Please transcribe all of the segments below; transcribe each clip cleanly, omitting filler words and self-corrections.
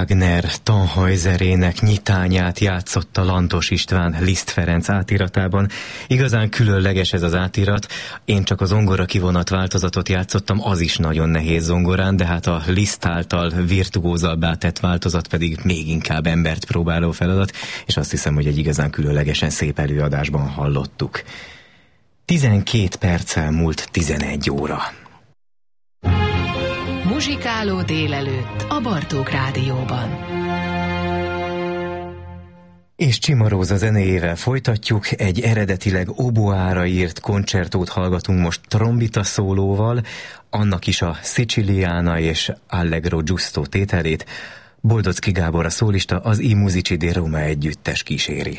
Wagner Tannhäuserének nyitányát játszotta Lantos István Liszt Ferenc átiratában. Igazán különleges ez az átirat. Én csak a zongora kivonat változatot játszottam, az is nagyon nehéz zongorán, de hát a Liszt által virtuózabbá tett változat pedig még inkább embert próbáló feladat, és azt hiszem, hogy egy igazán különlegesen szép előadásban hallottuk. 12 perccel múlt 11 óra. Muzsikáló délelőtt a Bartók Rádióban. És Csima Róza zenéjével folytatjuk, egy eredetileg oboára írt koncertót hallgatunk most trombita szólóval, annak is a Siciliana és Allegro Giusto tételét. Boldocki Gábor a szólista, az I Musici di Roma együttes kíséri.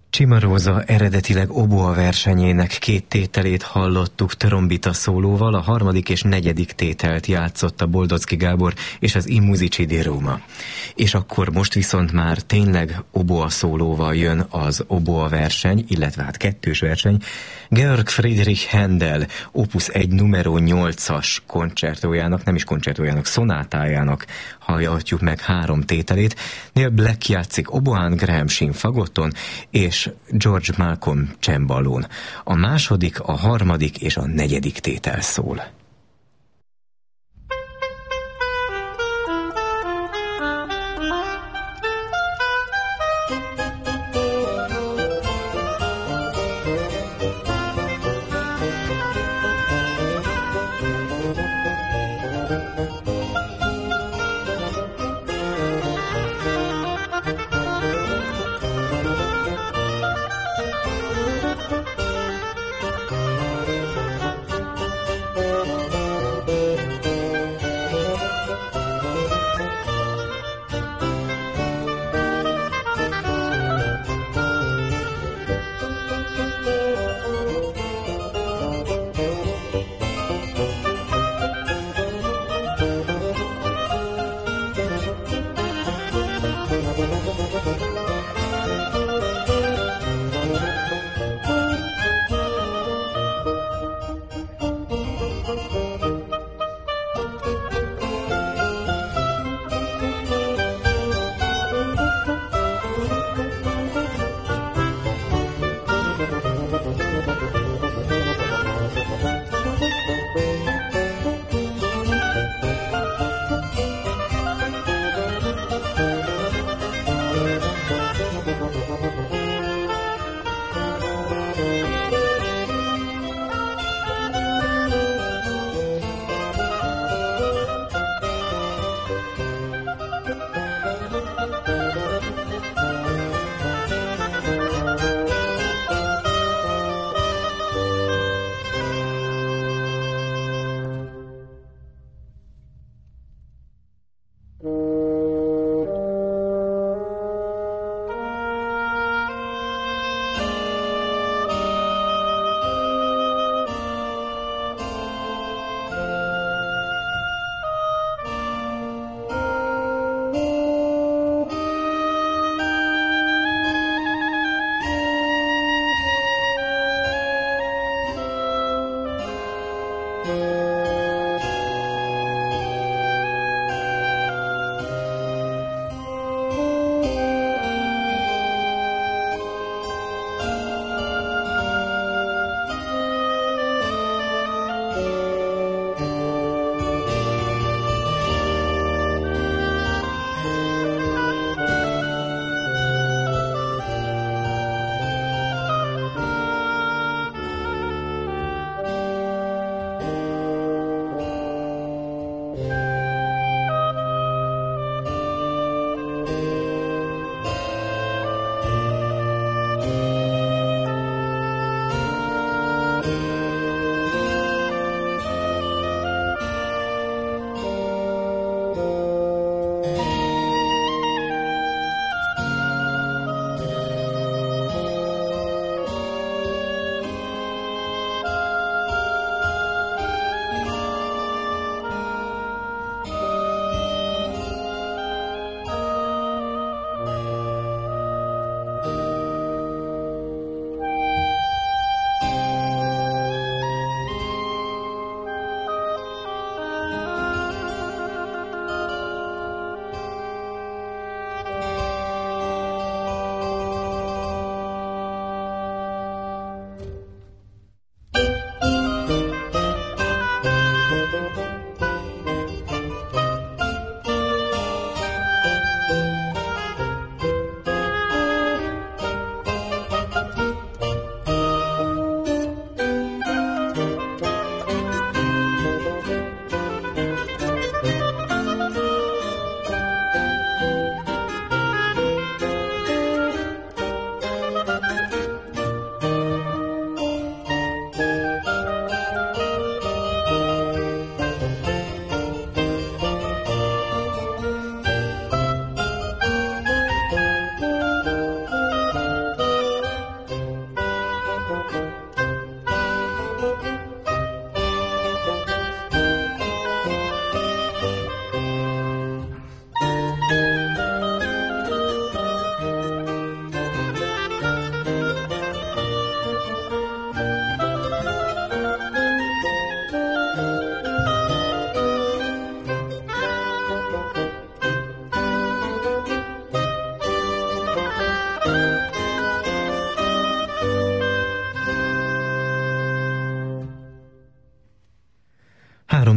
Cimarosa eredetileg oboa versenyének 2 tételét hallottuk trombita szólóval, a 3. és 4. tételt játszotta Boldocki Gábor és az I Musici di Roma. És akkor most viszont már tényleg oboa szólóval jön az oboa verseny, illetve hát 2-s verseny. Georg Friedrich Händel Opus 1 numero 8-as koncertójának, nem is koncertójának, szonátájának hallgatjuk meg 3 tételét. Neil Black játszik oboán, Graham Shin fagotton, és George Malcolm cemballón. A 2., a 3. és a 4. tétel szól.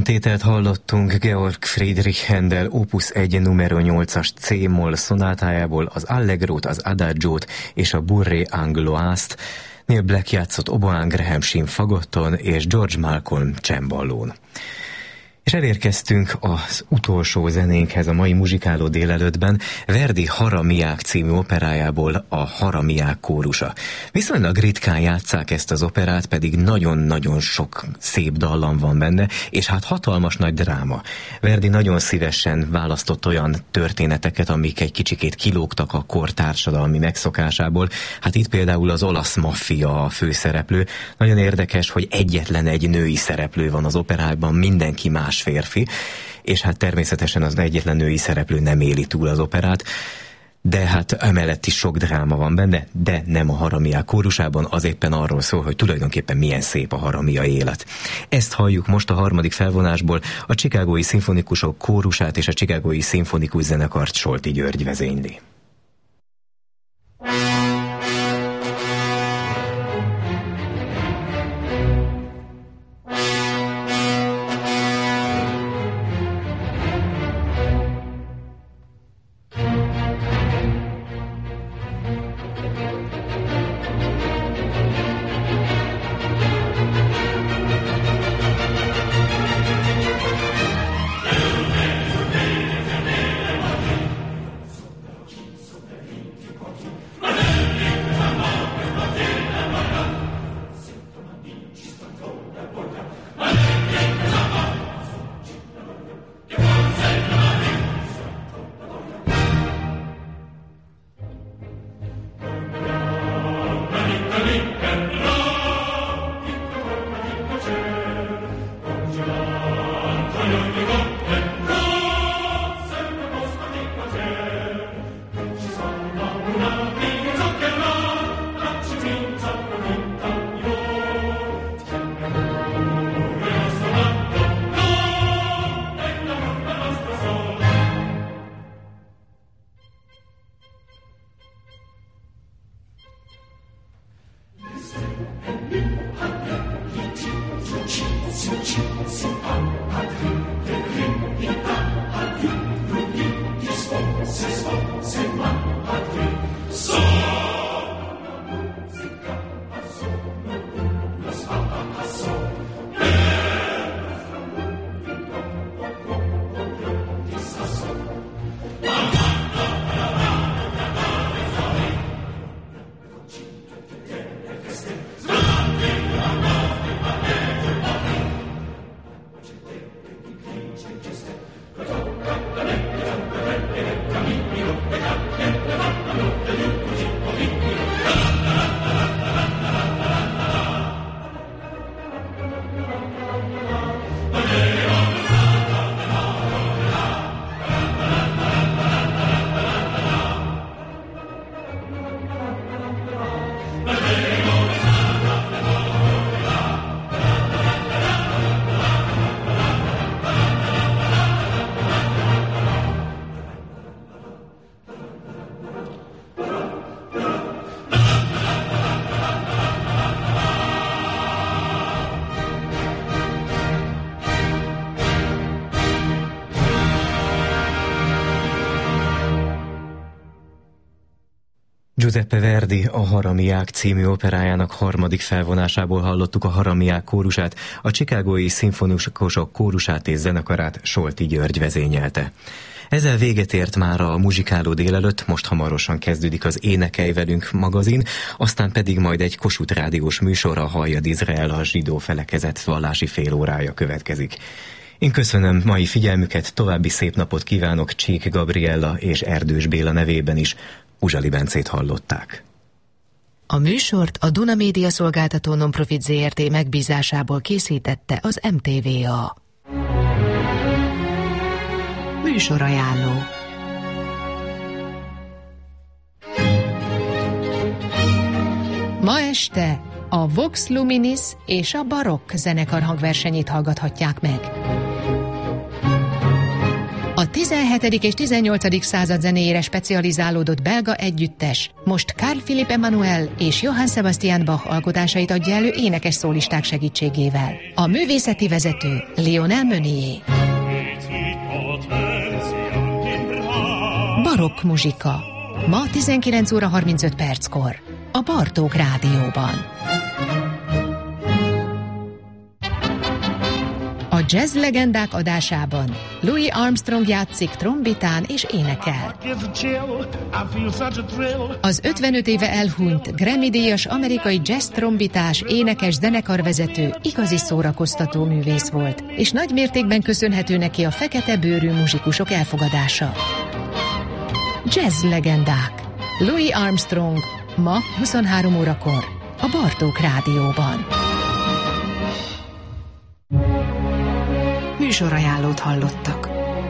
tételt hallottunk Georg Friedrich Händel opus 1 numero 8-as C-moll szonátájából, az Allegrót, az Adagiót és a Bourrée Angloise-t. Neil Black játszott oboán, Graham Shin fagotton és George Malcolm cemballón. És elérkeztünk az utolsó zenénkhez a mai muzsikáló délelőttben, Verdi Haramiák című operájából, a Haramiák kórusa. Viszonylag ritkán játsszák ezt az operát, pedig nagyon-nagyon sok szép dallam van benne, és hát hatalmas nagy dráma. Verdi nagyon szívesen választott olyan történeteket, amik egy kicsikét kilógtak a kor társadalmi megszokásából. Hát itt például az olasz maffia a főszereplő. Nagyon érdekes, hogy egyetlen egy női szereplő van az operában, mindenki más férfi, és hát természetesen az egyetlen női szereplő nem éli túl az operát, de hát emellett is sok dráma van benne, de nem a Haramiák kórusában, az éppen arról szól, hogy tulajdonképpen milyen szép a haramiai élet. Ezt halljuk most a harmadik felvonásból, a Chicagói Szimfonikusok kórusát és a Chicagói Szimfonikus Zenekart Solti György vezényli. Giuseppe Verdi a Haramiák című operájának harmadik felvonásából hallottuk a Haramiák kórusát, a Chicagói Szimfonikusok kórusát és zenekarát Solti György vezényelte. Ezzel véget ért már a muzsikáló délelőtt, most hamarosan kezdődik az Énekelj velünk magazin, aztán pedig majd egy Kossuth rádiós műsor, a Halljad Izrael, a zsidó felekezet vallási félórája következik. Én köszönöm mai figyelmüket, további szép napot kívánok Csík Gabriella és Erdős Béla nevében is. Uzsali Bencét hallották. A műsort a Duna Média Szolgáltató Nonprofit Zrt. Megbízásából készítette az MTVA. Műsorajánló. Ma este a Vox Luminis és a Barokk zenekar hangversenyét hallgathatják meg. A 17. és 18. század zenéjére specializálódott belga együttes most Carl Philipp Emanuel és Johann Sebastian Bach alkotásait adja elő énekes szólisták segítségével. A művészeti vezető Lionel Meunier. Barokk muzsika. Ma 19 óra 35 perckor. A Bartók Rádióban. A jazz legendák adásában Louis Armstrong játszik trombitán és énekel. Az 55 éve elhunyt Grammy-díjas amerikai jazz trombitás, énekes, zenekarvezető igazi szórakoztató művész volt, és nagy mértékben köszönhető neki a fekete bőrű muzsikusok elfogadása. Jazz legendák. Louis Armstrong ma 23 órakor a Bartók Rádióban. Műsorajánlót hallottak.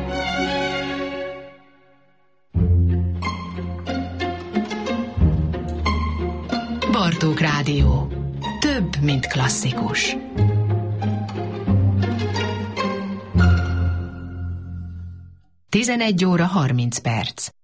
Bartók Rádió. Több, mint klasszikus. 11 óra 30 perc.